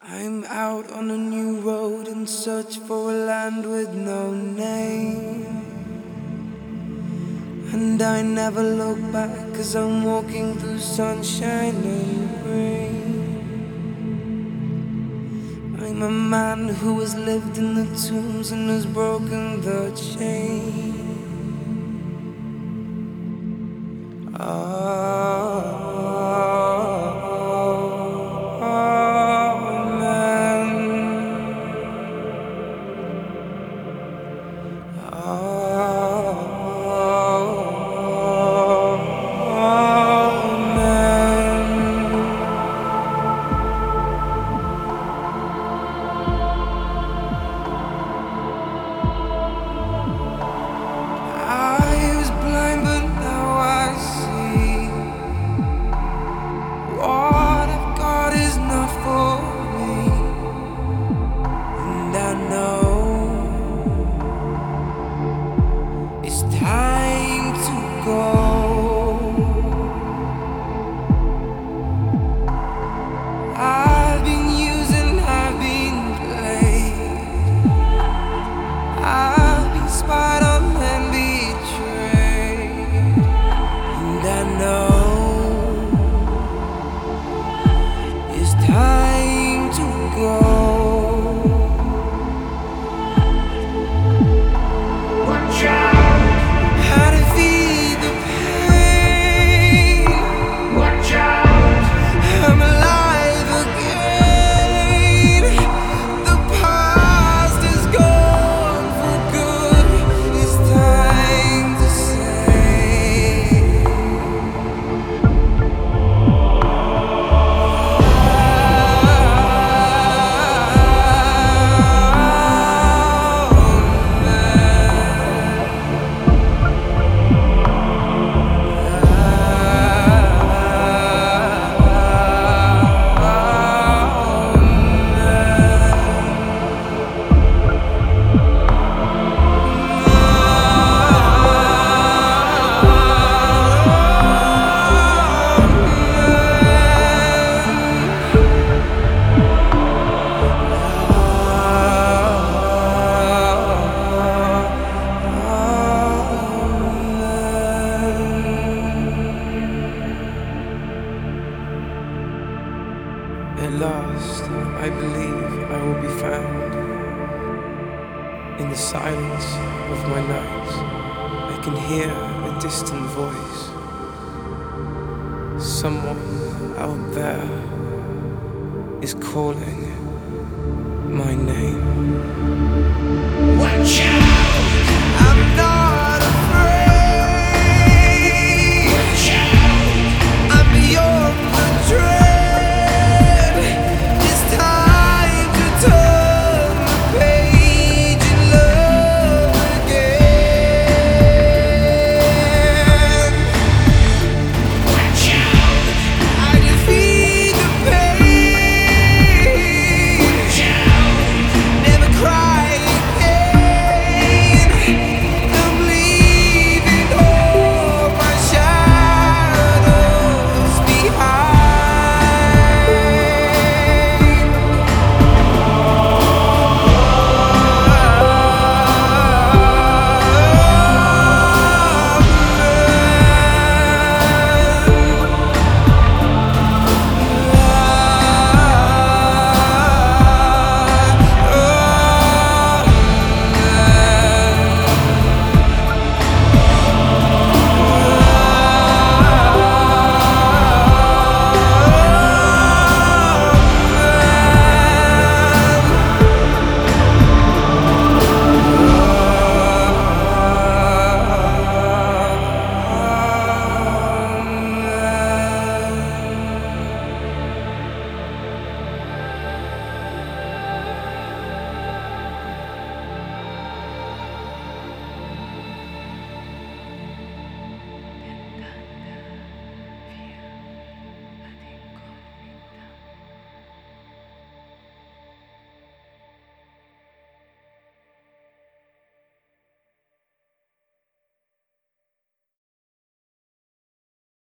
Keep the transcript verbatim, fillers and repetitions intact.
I'm out on a new road in search for a land with no name. And I never look back, cause I'm walking through sunshine and rain. I'm a man who has lived in the tombs and has broken the chain. Oh, at last, I believe I will be found. In the silence of my night, I can hear a distant voice. Someone out there is calling my name. Watch out!